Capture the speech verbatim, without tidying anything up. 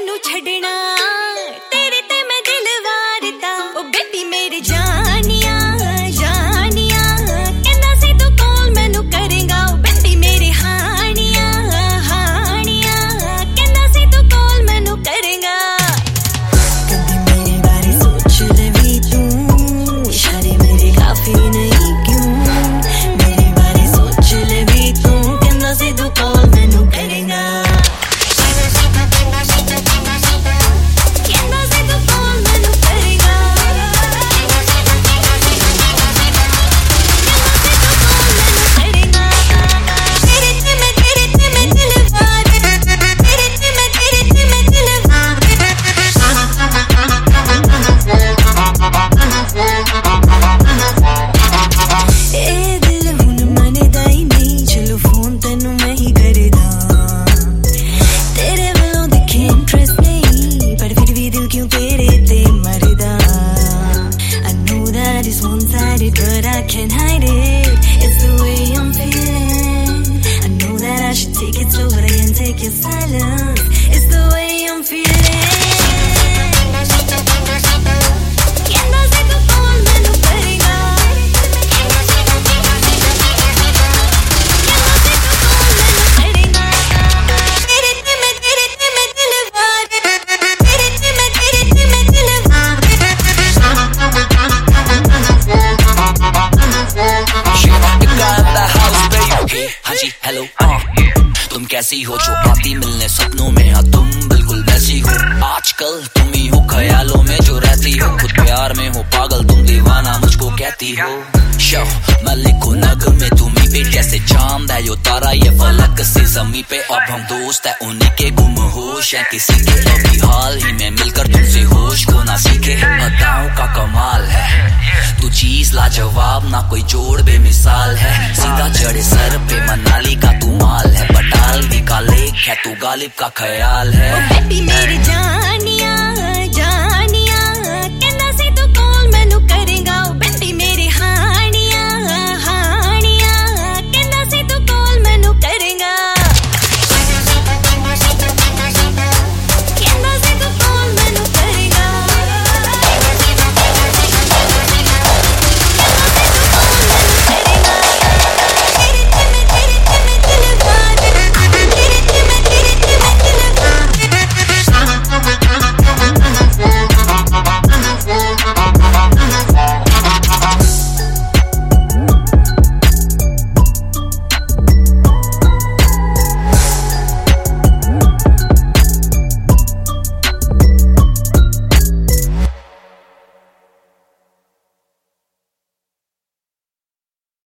मैनू छड़ना तेरे ते मैं दिल वारदा ओ बेबी मेरे जानिया जानिया कहंदा सी तू कॉल मैनू करेगा ओ बेबी मेरे हानिया हानिया कहंदा सी तू कॉल मैनू करेगा कभी मेरे बारे सोच ले भी तू इशारे मेरे काफी नहीं क्यों मेरे बारे सोच ले भी तू कहंदा सी तू कॉल मैनू करेगा But I can't hide it. It's the way I'm feeling. I know that I should take it slow, but I can't take your silence. It's the way I'm feeling. कहना से तू कॉल मैनू करेगा कहना से तू कॉल मैनू करेगा तेरे ते मैं तेरे ते मैं दिल वार तेरे ते मैं तेरे ते मैं दिल हाँ जी हेलो तुम कैसी हो जो आती मिलने सपनों में हाँ तुम बिल्कुल वैसी हो आजकल तुम ही हो ख्यालों में जो रहती हो खुद प्यार में हो पागल तुम दीवाना मुझको कहती हो शो मैं लिखूं नगमे तुम्ही पे जैसे चांद है यो तारा ये फलक से जमी पे अब हम दोस्त है उन्हीं के गुम होश है किसी के अभी हाल ही में मिलकर तुमसे होश को ना सीखे अदाओं का कमाल है तू चीज लाजवाब ना कोई जोड़ बेमिसाल है सीधा चढ़े सर पे मनाली का तू माल है बटालवी का लेक है तू गालिब का ख्याल है ओ बेबी मेरे